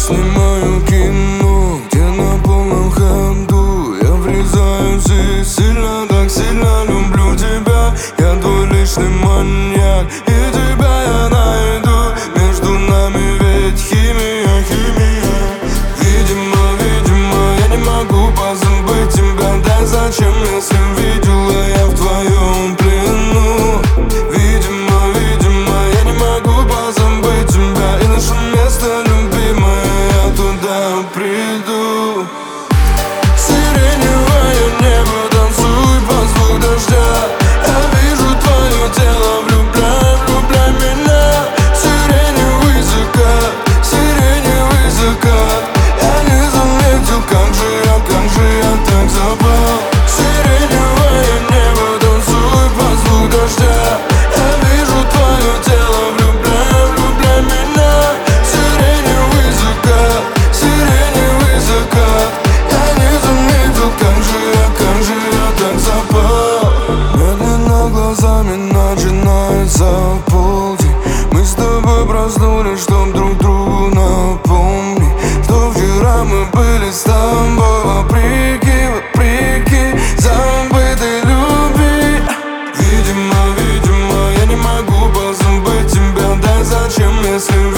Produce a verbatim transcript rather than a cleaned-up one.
снимаю кино, где на полном ходу я врезаюсь и сильно, так сильно люблю тебя. Я твой личный маньяк, и тебя я найду. Между нами ведь химия, химия. Видимо, видимо, я не могу позабыть тебя. Да зачем, если видела я в твоем плену? Видимо, видимо, я не могу позабыть тебя. И наше место любимое, я туда приду. Сиреневое небо, танцуй под звук дождя. Я вижу твое тело, влюбляй, влюбляй меня. Сиреневый закат, сиреневый закат. Я не заметил, как же я, как же я так запал. Сиреневое небо, танцуй под звук дождя. Я вижу твое тело, влюбляй, влюбляй меня. Сиреневый закат, сиреневый закат. Я не заметил, как же я, как же я так запал. Медленно глазами начинается полдень. Мы с тобой проснулись, чтоб друг другу напомнить, что вчера мы были с тобой вопреки, вопреки забытой любви. Видимо, видимо, я не могу позабыть тебя. Да зачем, если